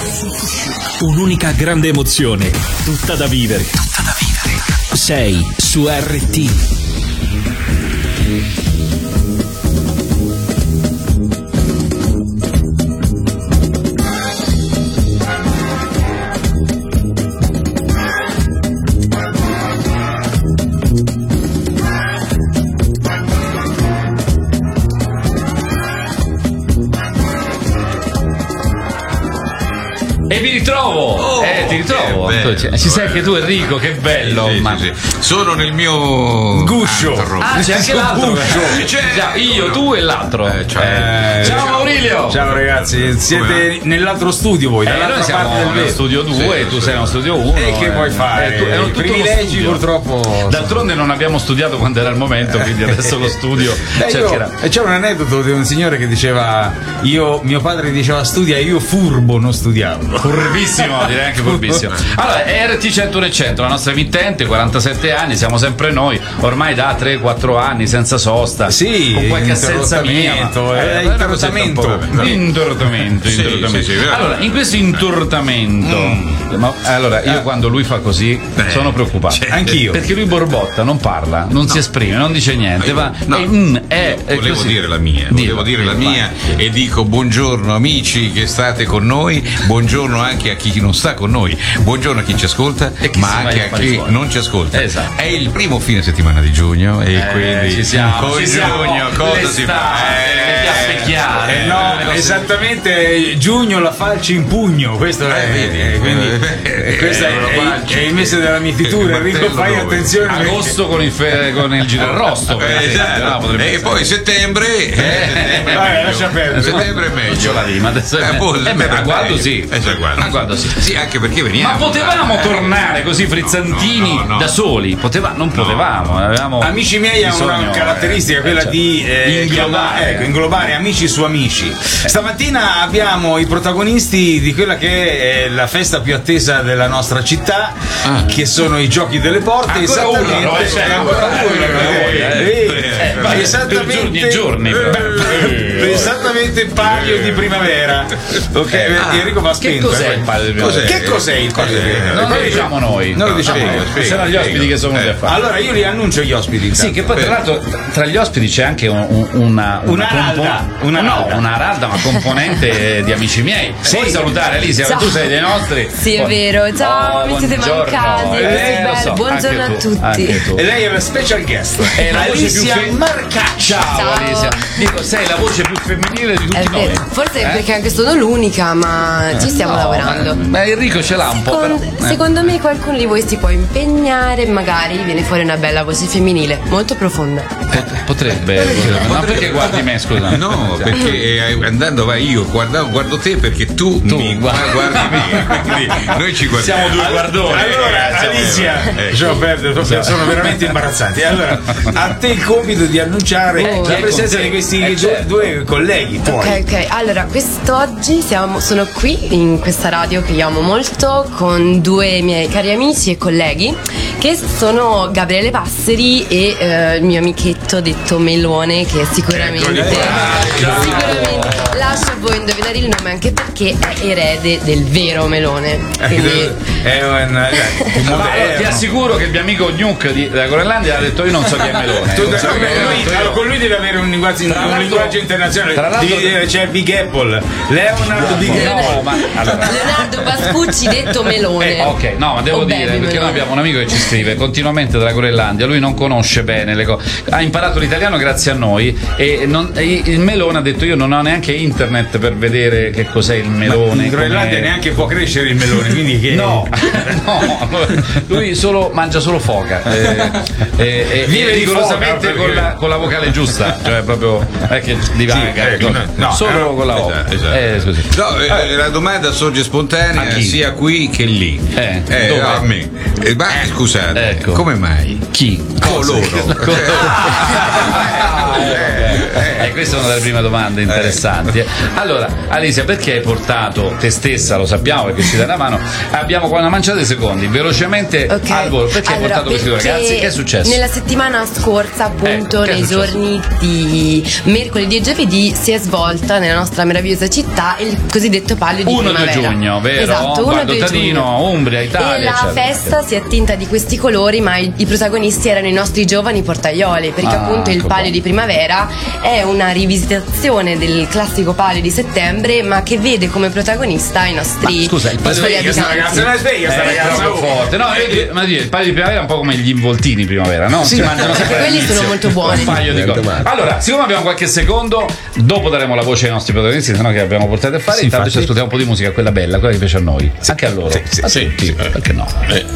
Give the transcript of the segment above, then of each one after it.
Un'unica grande emozione, tutta da vivere. Sei su RT. E vi ritrovo! Ti ritrovo! Ci sei anche tu, Enrico, che bello! Sì. Sono nel mio guscio! C'è anche l'altro! Io, tu e l'altro! Ciao Maurilio! Ciao ragazzi, siete nell'altro studio voi, dall'altra noi siamo parte del nello studio 2, tu sei nello studio 1. E che vuoi fare? I privilegi purtroppo. D'altronde non abbiamo studiato quando era il momento, quindi adesso lo studio cercherà. E c'è un aneddoto di un signore che diceva: mio padre diceva studia, io furbo non studiavo. Furbissimo, direi anche furbissimo. Allora, RT 100, la nostra emittente, 47 anni, siamo sempre noi, ormai da 3-4 anni senza sosta. Sì, con qualche assenza mia. Intortamento. Allora, in questo intortamento, allora io quando lui fa così sono preoccupato. Anch'io. Perché lui borbotta, non parla, non si esprime, non dice niente. Volevo dire la mia, e dico buongiorno amici che state con noi, buongiorno anche a chi non sta con noi, buongiorno a chi ci ascolta, ma anche a chi non ci ascolta. Esatto. È il primo fine settimana di giugno e quindi con giugno cosa si fa? Esattamente, giugno la falce in pugno, questo è, quindi questo è il mese della mietitura. Enrico, fai attenzione. Agosto con il giro arrosto, e poi settembre lascia perdere. Settembre è meglio. La rima adesso a guardo sì. Sì, anche perché veniamo. Ma potevamo tornare così frizzantini da soli? Non potevamo. Avevamo amici miei hanno una caratteristica, quella di inglobare amici su amici. Stamattina abbiamo i protagonisti di quella che è la festa più attesa della nostra città, che sono i giochi delle porte. Esattamente Palio di primavera. Ok, Enrico va spento. Che cos'è il Palio di primavera? Che cos'è il Palio di primavera? Non lo diciamo noi. Non lo diciamo noi. Sono gli ospiti che sono venuti a fare. Allora io li annuncio gli ospiti. Sì, che poi tra l'altro tra gli ospiti c'è anche una aralda, ma componente di amici miei. Puoi salutare Alicia, tu sei dei nostri. Sì, è vero. Ciao, mi siete mancati. Buongiorno a tutti. E lei è una special guest. È la Alicia Marcaccia. Ciao Alicia. Dico, sei la voce più femminile di tutti noi. Forse perché anche sono l'unica, ma ci stiamo lavorando. Ma Enrico ce l'ha un po'. Secondo me qualcuno di voi si può impegnare, magari viene fuori una bella voce femminile, molto profonda. Potrebbe. Ma perché guardi me, scusa? No, perché andando io guardo te perché tu mi guardi me. Quindi noi ci guardiamo. Siamo due guardoni. Allora, Alicia, sono veramente imbarazzanti. Allora, a te il compito di annunciare la presenza di questi due colleghi. Ok. Allora, quest'oggi sono qui in questa radio che io amo molto con due miei cari amici e colleghi che sono Gabriele Passeri e il mio amichetto detto Melone, che sicuramente lascio a voi indovinare il nome, anche perché è erede del vero Melone. Quindi ti assicuro che il mio amico Nuke della Groenlandia ha detto io non so chi è Melone. Con lui deve avere un linguaggio internazionale. C'è Big Apple, Leonardo Big Apple. Leonardo Pascucci detto Melone. Ok, no, ma devo dire, perché noi abbiamo un amico che ci scrive continuamente dalla Groenlandia, lui non conosce bene le cose, ha imparato l'italiano grazie a noi e il Melone ha detto io non ho neanche internet per vedere che cos'è il melone. In Groenlandia neanche può crescere il melone, quindi che no, lui mangia solo foca e vive rigorosamente con la vocale giusta, cioè proprio che divaga, solo con la O. Così. La domanda sorge spontanea sia qui che lì. A me. Ma scusate, come mai? Chi? Loro. questa è una delle prime domande interessanti. Allora, Alicia, perché hai portato te stessa? Lo sappiamo perché ci dai una mano. Abbiamo qua una manciata di secondi, velocemente al volo. Perché hai portato questi due ragazzi? Che è successo? Nella settimana scorsa, appunto, nei giorni di mercoledì e giovedì, si è svolta nella nostra meravigliosa città il cosiddetto Palio di Primavera. 1-2 giugno, vero? Esatto, 1-2 giugno. Umbria, Italia. E la festa si è attinta di questi colori, ma i protagonisti erano i nostri giovani portaioli, perché appunto il Palio di Primavera è una rivisitazione del classico Palio di settembre, ma che vede come protagonista i nostri ragazzi, non è sveglia sta ragazza forte. No, ma il Palio di Primavera è un po' come gli involtini primavera, no? Si mangiano sempre quelli sono molto buoni. Un paio di cose. Allora, siccome abbiamo qualche secondo, dopo daremo la voce ai nostri protagonisti, se no che abbiamo portato a fare. Intanto ci ascoltiamo un po' di musica, quella bella, quella che piace a noi, anche a loro. Sì, perché no?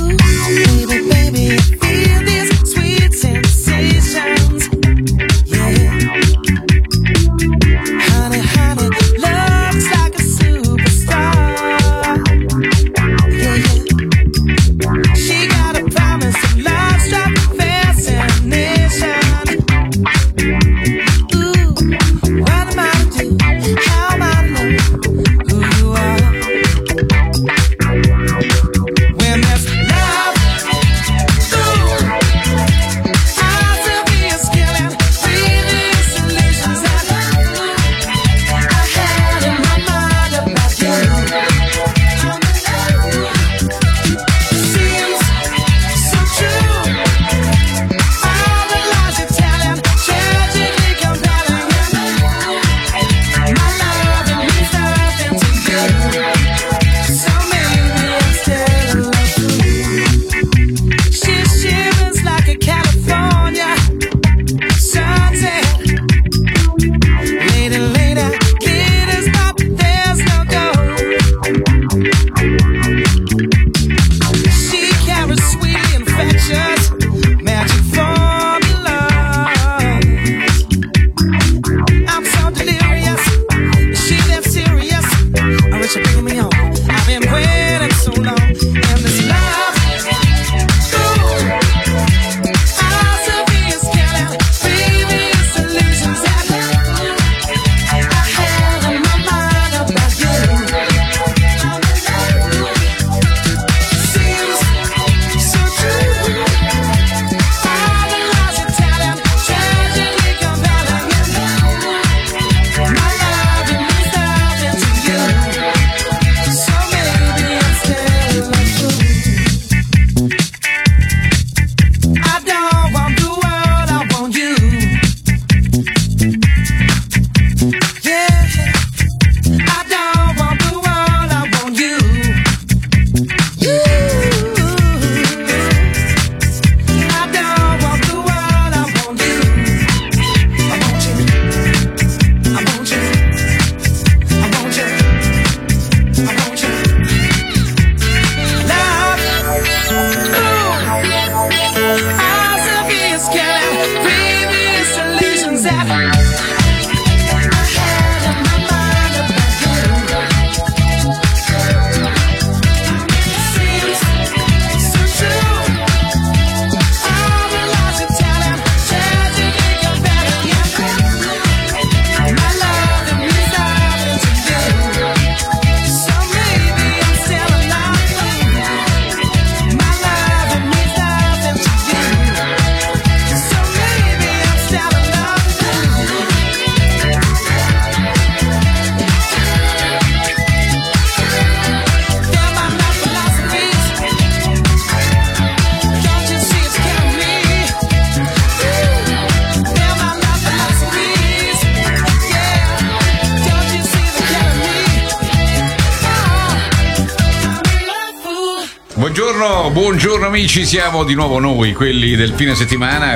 Buongiorno amici, siamo di nuovo noi, quelli del fine settimana.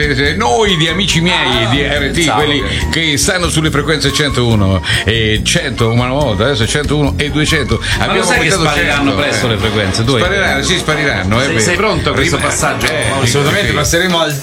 Noi di amici miei di RT, quelli che stanno sulle frequenze 101 e 100, una volta, adesso 101 e 200. Ma lo sai che spariranno presto le frequenze? Spariranno. Sei pronto a questo passaggio? Assolutamente, passeremo al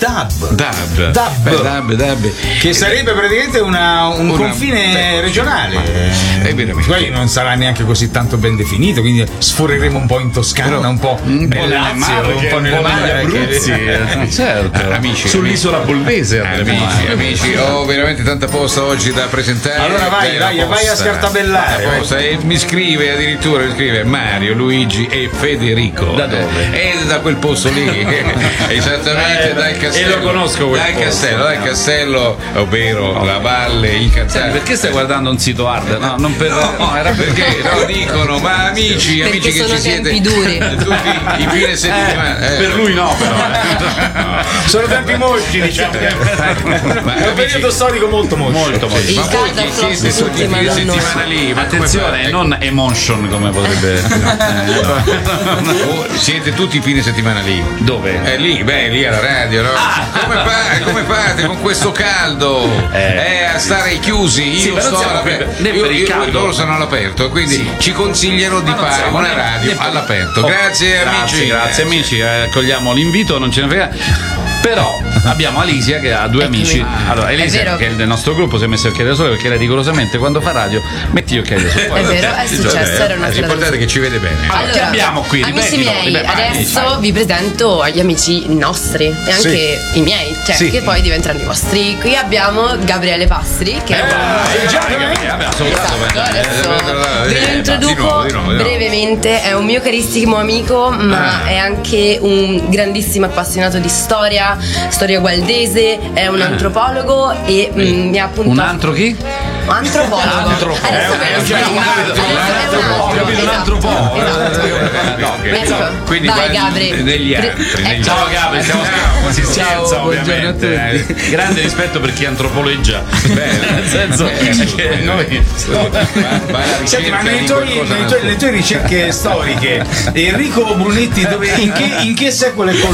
DAB. Che sarebbe praticamente un confine regionale. Poi non sarà neanche così tanto ben definito, quindi sforeremo un po' in Toscana, un po' nel Lazio, un po' nel mare, Abruzzi, certo. Amici, sull'isola Bollese. Amici, ho veramente tanta posta oggi da presentare. Allora vai a scartabellare. E mi scrive addirittura Mario, Luigi e Federico. Da dove? E da quel posto lì. Esattamente dal castello. E lo conosco quel dal castello, ovvero la Valle Incantata. Perché stai guardando un sito hard? No, non per. No, era perché dicono, ma amici Perché che sono ci siete tempi duri. tutti i fine settimana. Per lui no, però. Sono tempi molti, diciamo. È un periodo storico molto. Ma voi che siete tutti i fine settimana lì? Attenzione, non emotion come potrebbe. Siete tutti i fine settimana lì? Dove? Lì alla radio, no? Come fate con questo caldo? A stare chiusi, Sì, io però sto siamo all'aperto. qui per il caldo. Loro sono all'aperto, quindi ci consigliano di fare una radio all'aperto. Grazie amici. Grazie amici, accogliamo l'invito, non ce ne frega. Però abbiamo Alisia che ha due amici. Allora, Alisia, che è del nostro gruppo, si è messa il occhiali da sole perché lei rigorosamente quando fa radio metti gli occhiali da sole. È vero, è successo, era una L'importante è che ci vede bene. Allora, che abbiamo qui? Amici Ripetilo, miei, adesso vi presento gli amici nostri e anche i miei, cioè che poi diventeranno i vostri. Qui abbiamo Gabriele Passeri, che è ve lo introduco brevemente, è un mio carissimo amico, ma è anche un grandissimo appassionato di storia gualdese, è un antropologo e mi ha appunto. Un antro chi? Antropologo. Quindi vai Gabri. negli altri. Ciao Gabri, si scherza ovviamente. Grande rispetto per chi antropoleggia. Nel senso che noi. Senti, ma nelle tue ricerche storiche, Enrico Brunetti in che secolo è